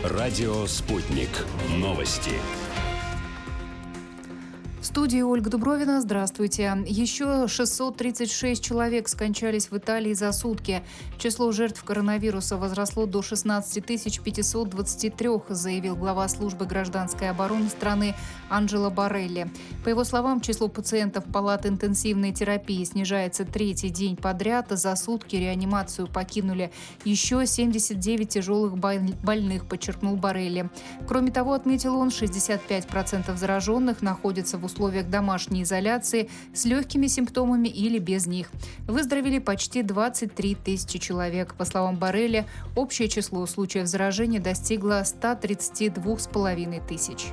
Радио «Спутник». Новости. В студии Ольга Дубровина. Здравствуйте. Еще 636 человек скончались в Италии за сутки. Число жертв коронавируса возросло до 16 523, заявил глава службы гражданской обороны страны Анджело Боррелли. По его словам, число пациентов палат интенсивной терапии снижается третий день подряд. За сутки реанимацию покинули еще 79 тяжелых больных, подчеркнул Боррелли. Кроме того, отметил он, 65% зараженных находятся в условиях домашней изоляции с легкими симптомами или без них. Выздоровели почти 23 тысячи человек. По словам Боррелли, общее число случаев заражения достигло 132,5 тысяч.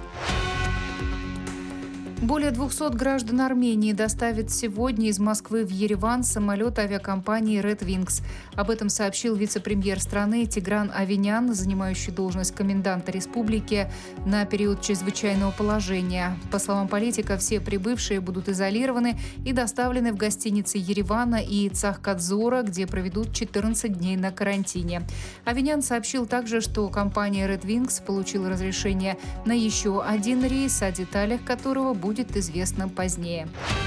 Более 200 граждан Армении доставят сегодня из Москвы в Ереван самолет авиакомпании Red Wings. Об этом сообщил вице-премьер страны Тигран Авенян, занимающий должность коменданта республики на период чрезвычайного положения. По словам политика, все прибывшие будут изолированы и доставлены в гостиницы Еревана и Цахкадзора, где проведут 14 дней на карантине. Авенян сообщил также, что компания Red Wings получила разрешение на еще один рейс, о деталях которого будет известно позднее.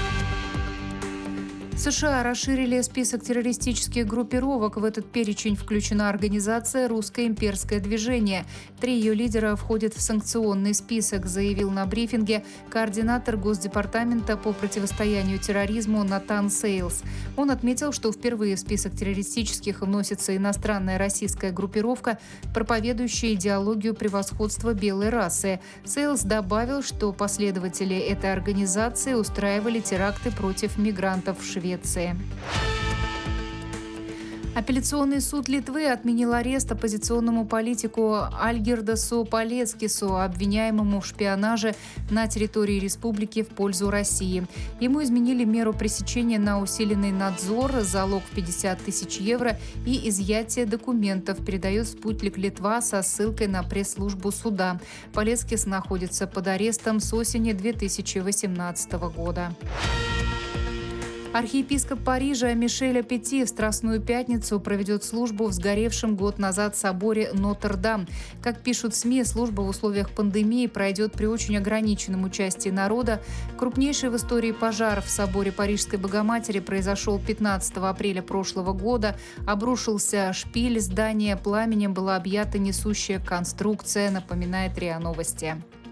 США расширили список террористических группировок. В этот перечень включена организация «Русское имперское движение». 3 ее лидера входят в санкционный список, заявил на брифинге координатор Госдепартамента по противостоянию терроризму Натан Сейлс. Он отметил, что впервые в список террористических вносится иностранная российская группировка, проповедующая идеологию превосходства белой расы. Сейлс добавил, что последователи этой организации устраивали теракты против мигрантов в Швеции. Апелляционный суд Литвы отменил арест оппозиционному политику Альгирдасу Палецкису, обвиняемому в шпионаже на территории республики в пользу России. Ему изменили меру пресечения на усиленный надзор, залог в 50 тысяч евро и изъятие документов, передает «Спутник Литва» со ссылкой на пресс-службу суда. Палецкис находится под арестом с осени 2018 года. Архиепископ Парижа Мишель Аппети в Страстную пятницу проведет службу в сгоревшем год назад соборе Нотр-Дам. Как пишут СМИ, служба в условиях пандемии пройдет при очень ограниченном участии народа. Крупнейший в истории пожар в соборе Парижской Богоматери произошел 15 апреля прошлого года. Обрушился шпиль здания, пламенем была объята несущая конструкция, напоминает РИА Новости.